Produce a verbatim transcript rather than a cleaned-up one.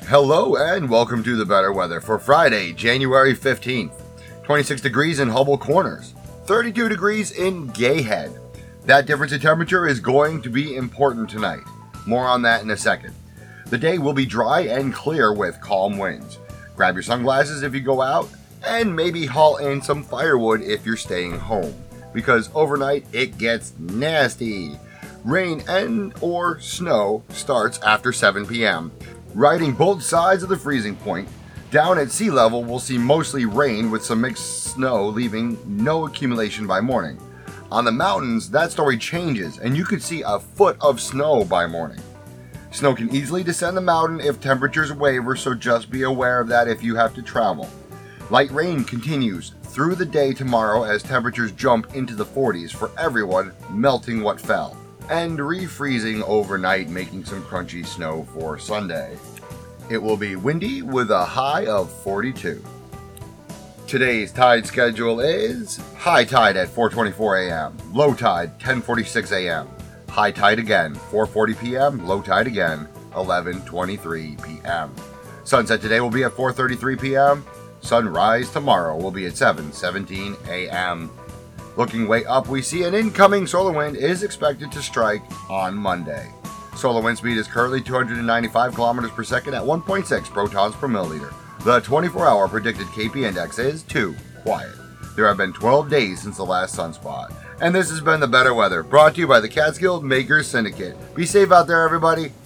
Hello and welcome to the better weather for Friday, January fifteenth. twenty-six degrees in Hubble Corners, thirty-two degrees in Gayhead. That difference in temperature is going to be important tonight. More on that in a second. The day will be dry and clear with calm winds. Grab your sunglasses if you go out, and maybe haul in some firewood if you're staying home, because overnight it gets nasty. Rain and or snow starts after seven p.m. Riding both sides of the freezing point, down at sea level we'll see mostly rain with some mixed snow, leaving no accumulation by morning. On the mountains, that story changes, and you could see a foot of snow by morning. Snow can easily descend the mountain if temperatures waver, so just be aware of that if you have to travel. Light rain continues through the day tomorrow as temperatures jump into the forties for everyone, melting what fell, and refreezing overnight, making some crunchy snow for Sunday. It will be windy with a high of forty-two. Today's tide schedule is high tide at four twenty-four a.m., low tide ten forty-six a.m., high tide again four forty p.m., low tide again eleven twenty-three p.m. Sunset today will be at four thirty-three p.m., sunrise tomorrow will be at seven seventeen a.m. Looking way up, we see an incoming solar wind is expected to strike on Monday. Solar wind speed is currently two hundred ninety-five kilometers per second at one point six protons per milliliter. The twenty-four hour predicted K P index is two, quiet. There have been twelve days since the last sunspot. And this has been The Better Weather, brought to you by the Catskill Makers Syndicate. Be safe out there, everybody.